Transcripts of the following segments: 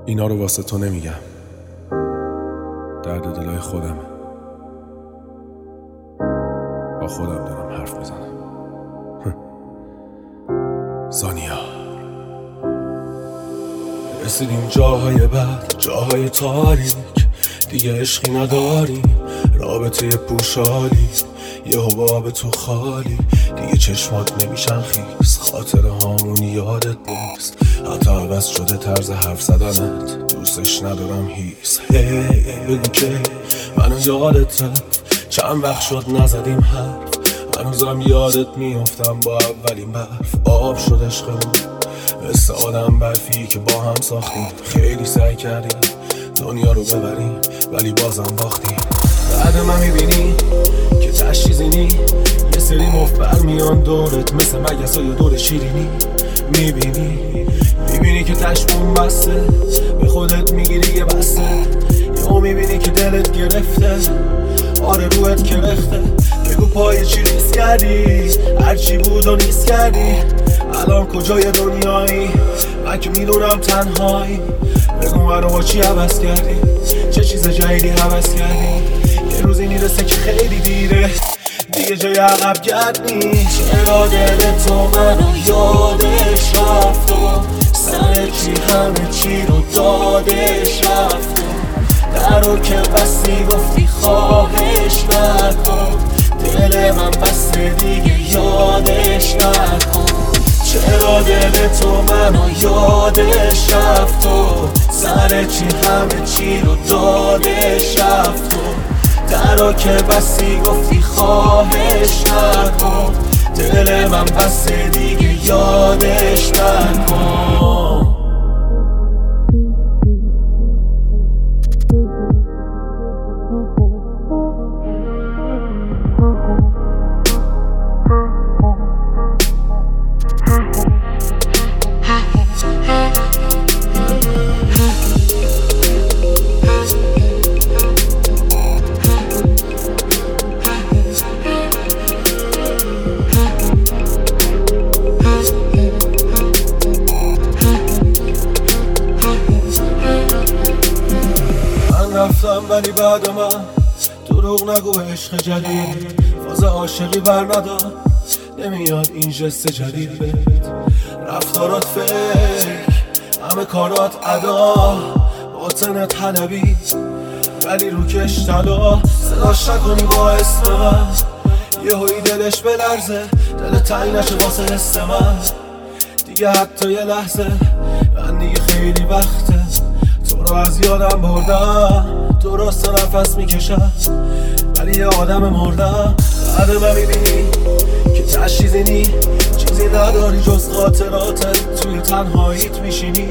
اینا رو واسه تو نمیگم، درد دلای خودم، با خودم دارم حرف میزنم. زانیا رسیدیم جاهای بد، جاهای تاریک، دیگه عشقی نداریم، رابطه پوشالی، یه حباب تو خالی، دیگه چشمات نمیشن خیس، خاطر هامون یادت نیست، حتی عوض شده طرز حرف زدنت، دوستش ندارم هیس. بگو که منو یادت رفت، چند وقت شد نزدیم حرف، هنوزم یادت میافتم با اولین برف، آب شد عشقمون مثل آدم برفی که با هم ساختیم، خیلی سعی کردیم دنیا رو ببریم ولی بازم باختیم. بعد من میبینی که تشریزینی، یه سری مفت برمیان دورت مثل مگسای دور شیرینی، میبینی که تشمون بسته، به خودت میگیری یه بسته، یهو میبینی که دلت گرفته، آره روحت کرخته، بگو پای چی ریز کردی، هرچی بود و نیست کردی، الان کجای دنیایی، من که میدونم تنهایی، بگو منو با چی عوض کردی، چه چیز جدیدی عوض کردی، یه روزی میرسه که خیلی دیره، دیگه جای عقب گرد نیست. چرا دل تو منو یادش رفت و سر چی همه چی رو دادش رفت و درو که بستی گفتی خواهش نکن، دل من بسته دیگه یادش نکن. چرا دل تو منو یادش رفت و سر چی همه چی رو دادش رفت و درو که بستی گفتی خواهش نکن، دل من بسته دیگه یادش نکن. رفتم ولی بعد من دروغ نگو، عشق جدید فاز عاشقی بر ندار، نمیاد این جست جدید بهت، رفتارات فکر، همه کارات ادا، باطنت حلبی ولی روکش طلا، صداش نکنی با اسم من، یهویی دلش بلرزه، دل تنگ نشه واسه حس من، دیگه حتی یه لحظه، من دیگه خیلی وقته تو رو از یادم بردم، درست نفس میکشم ولی یه آدم مردم. بعد من میبینی که تشریزینی، چیزی نداری جز خاطراتت، توی تنهاییت میشینی،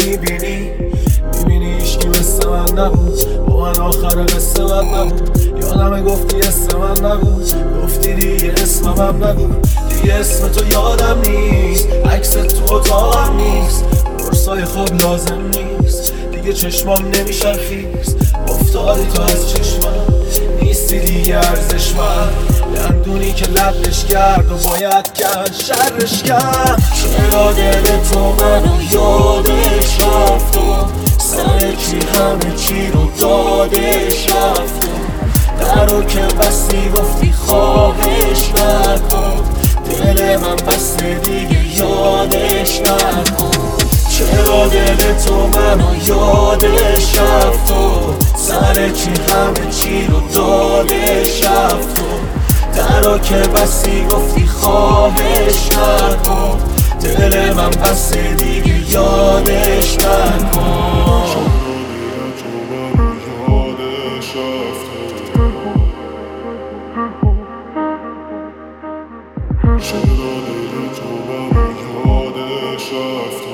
میبینی عشقی مثل من نبود، با من آخر قصه من نبود، یادم گفتی اسم من نبود، گفتی دیگه اسمم نگو، دیگه اسم تو یادم نیست، عکست تو اتاقم نیست، قرصای خواب لازم نیست، دیگه چشمام نمیشن خیز، افتادی تو از چشمم، نیستی دیگه ارزش من، دندونی که لبش کرد و باید کرد شرش کرد. چرا دل تو منو یادش رفت و سر چی همه چی رو دادش رفت و درو که بستی گفتی خواهش نکن، دل من بسته دیگه یادش نکن. چرا دل تو منو یادش رفت و سر چی همه چی رو دادش رفت و درو که بستی گفتی خواهش نکن، دل من بسته دیگه یادش نکن. چرا دل تو منو یادش رفت